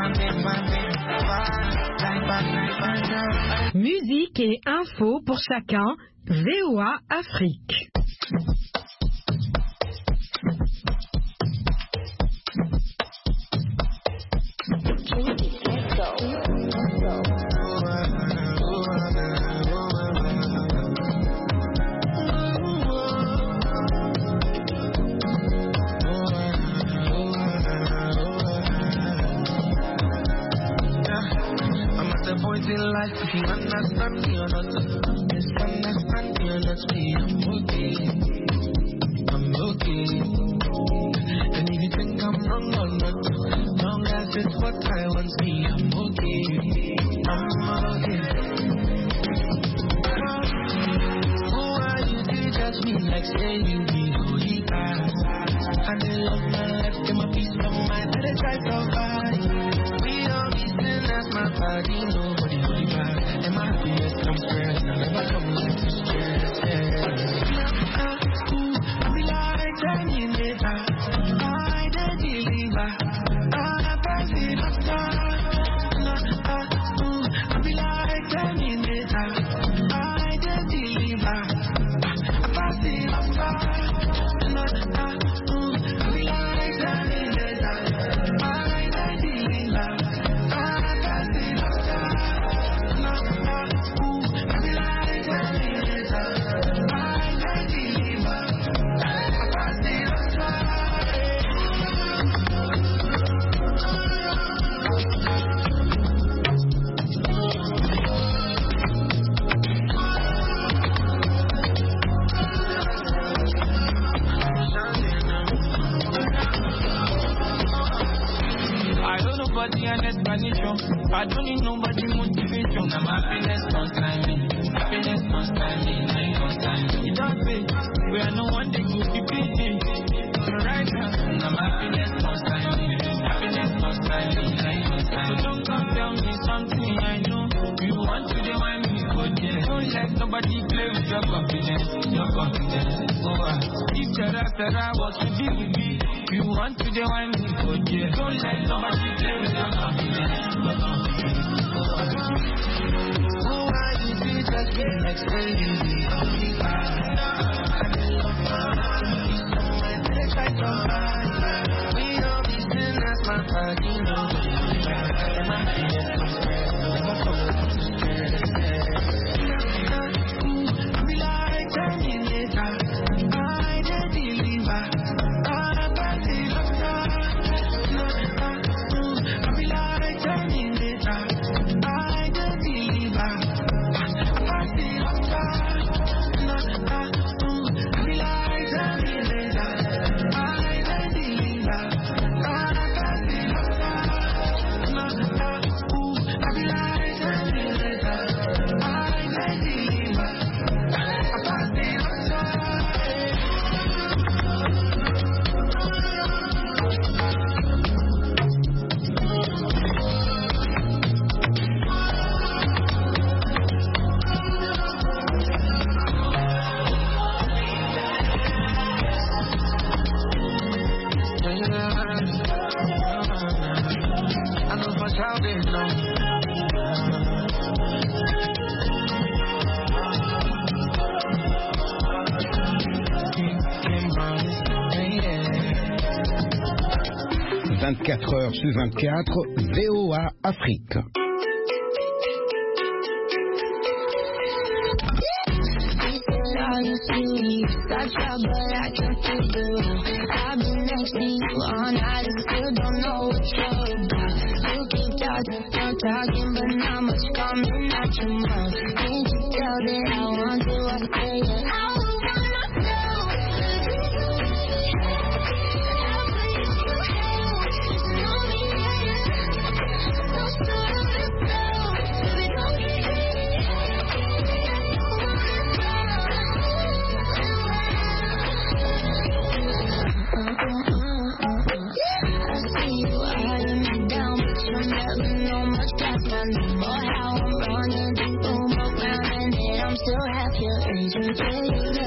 Musique et info pour chacun, VOA Afrique. In life, if you understand me or not, misunderstand me or not, me, I'm okay. I'm okay. And if you think I'm wrong or not, long as it's what I want, me, I'm okay. I'm okay. Who are you to judge me like say you be holy God? I did love my life, get my peace of mind, I did try to fight. We all be sin as my body, nobody holy back. And my happiness comes first, I never come with to stress, I be like 10 years later, I did deliver, I pass it after. I be like 10 years later, I did deliver, I pass it after. I don't need nobody motivation. I'm happiness constantly. Happiness constantly. You don't say we are no one day could be beating. Right now, I'm happiness constantly. Happiness constantly. So don't come tell me something I know. You want to demand me for there. Don't let nobody play with your confidence. Your confidence. If Terra was to be with me, you want to demand me for there. Don't let nobody play with your confidence. Who are you to judge me like say you be holy God? I did love my peace of mind, I try to hide. We all be sin as my body, nobody holy God. And my happiness comes first, never come to stress. I be like 10 years later, I did deliver, I pass it after. I be like 10 years later, I did deliver, I pass it after. I be like 10 years later, I did deliver, I pass it after. I be like 10 years later, I did deliver, I pass it after. I know for sure they know. « 24 heures sur 24, VOA Afrique. I've been next to you all night and still don't know what you're about. You keep talking, but not much coming out your mouth. Can't you tell that I want to? I say it. I want myself. How I'm running, boom, around, and then I'm still half your age.